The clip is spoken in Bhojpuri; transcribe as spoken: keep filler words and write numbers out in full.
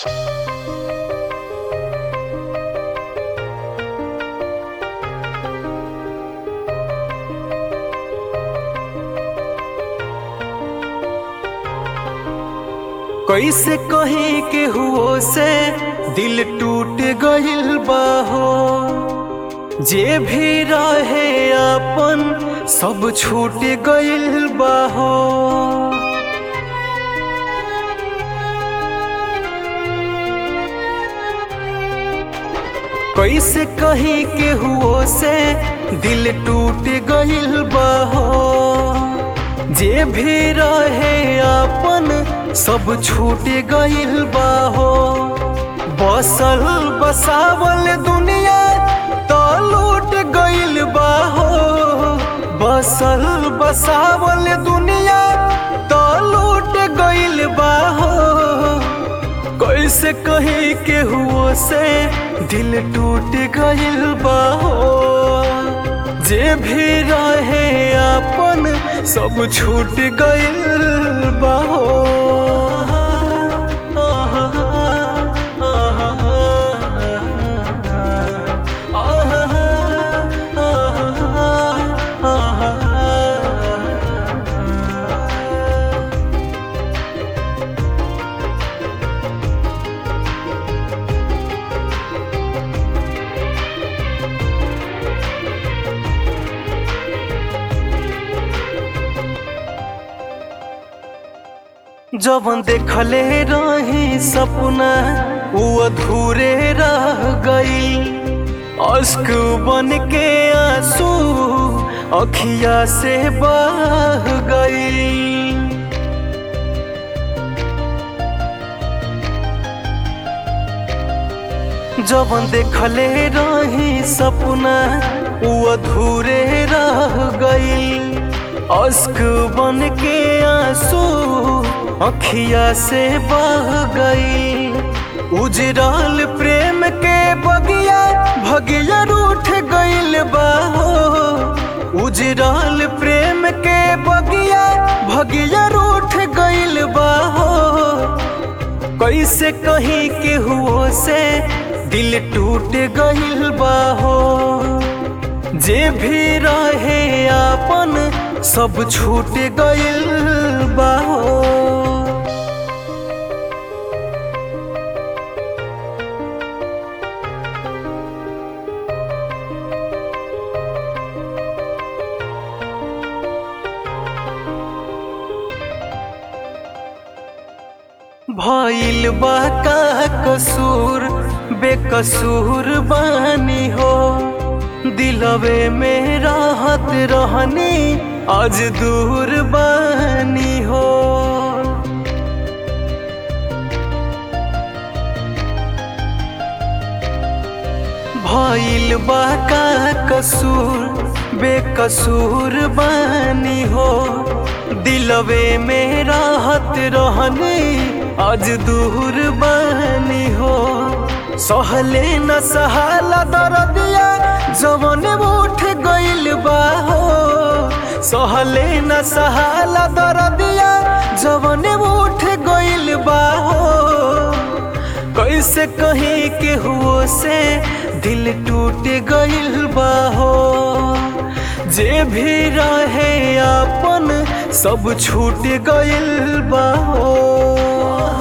कैसे कहीं के हुओ से दिल टूट गइल बा हो। जे भी रहे अपन सब छूट गइल बा हो। कैसे कहीं के हुओ से दिल टूट गइल बा हो। जे भी रहे अपन सब छूट गइल बा हो। बसल बसावल दुनिया तो लूट गइल बा हो। बसल बसावल दुनिया तो लूट गइल बा हो। कैसे कहीं के हुओ से दिल टूट गइल बा हो। जे भी रहे अपन सब छूट गइल बा हो। जवन देखले रही सपना वो अधूरे रह गई। अश्क बन के आंसू अखिया से बह गई। जवन देखले रही सपना वो अधूरे रह गई। अश्क बन के आंसू अखिया से बह गई। उजराल प्रेम के बगिया भगिया रूठ गइल बा हो। उजराल प्रेम के बगिया भगिया रूठ गइल बा हो। कैसे कहीं के हुओ से दिल टूट गइल बा हो। जे भी रहे अपन सब छूट गइल बा हो। भइल बा का कसूर बेकसूर बानी हो। दिलवे में राहत रहनी आज दूर बानी हो। भइल बा का कसूर बेकसूर बानी हो। दिलवे में राहत रहनी आज दूर बानी हो। सहले न सहाला दर्दिया जवन उठ गइल बा हो। सहले न सहाला दर्दिया जवन उठ गइल बा हो। कैसे कहीं के हुओ से दिल टूट गइल बा हो। जे भी रहे अपन सब छूट गइल बा हो।